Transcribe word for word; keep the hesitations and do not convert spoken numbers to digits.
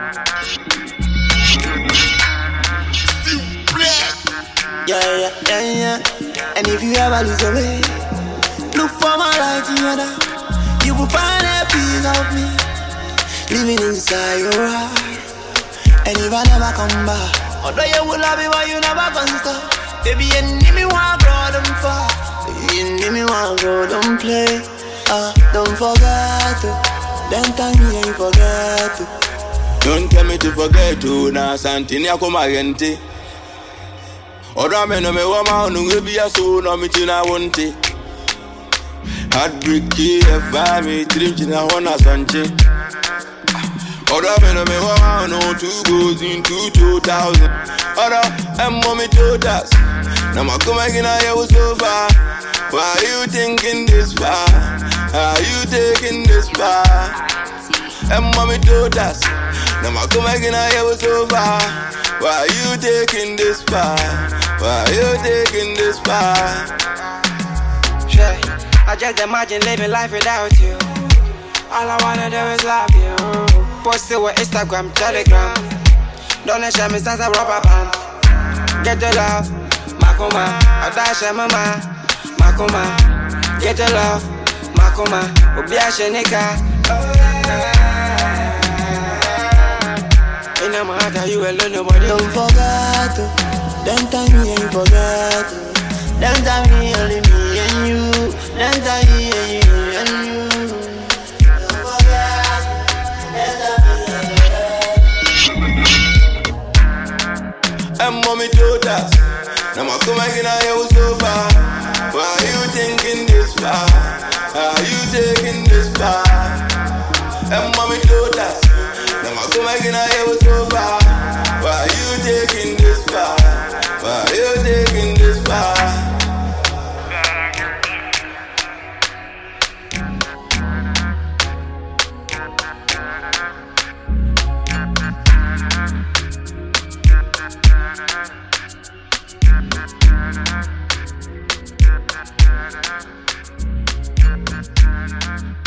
Yeah, yeah, yeah, yeah. And if you ever lose your way, look for my light in your dark. You will find a piece of me living inside your heart. And if I never come back, although you will love me, but you never gonna stop. Baby, you need me one grow them far. You need me one grow them play. Ah, uh, don't forget to. Don't tell me you forget to. Don't tell me to forget to. Na Santini akomagente. Oda me no me wama no we be so no me tina wonte. Heartbreak if I me dream na hona sanche. Oda me no me wama no two goes into two thousand. Oda em mommy told us. Now my come again I was so far. Why you thinking this far? Are you taking this far? Em mommy told us. Now my come again I was so far. Why you taking this far? Why you taking this far? Sure, I just imagine living life without you. All I wanna do is love you. Post it with Instagram, Telegram. Don't let share me since a rubber band. Get your love, Makuma. I dash your mama, Makuma. Get your love, Makuma. Ubia shenika. In my heart, you alone, nobody. Don't forget to. Don't tell me you forget. Don't tell me only me and you. Don't tell me only you and you. Don't forget. Don't tell me and mommy told us. Now my come again I was so far. Why you thinking this far? Are you taking this far? And mommy told us. Now my come again I was so far. Why you taking this far? Why you taking this far? Thank you.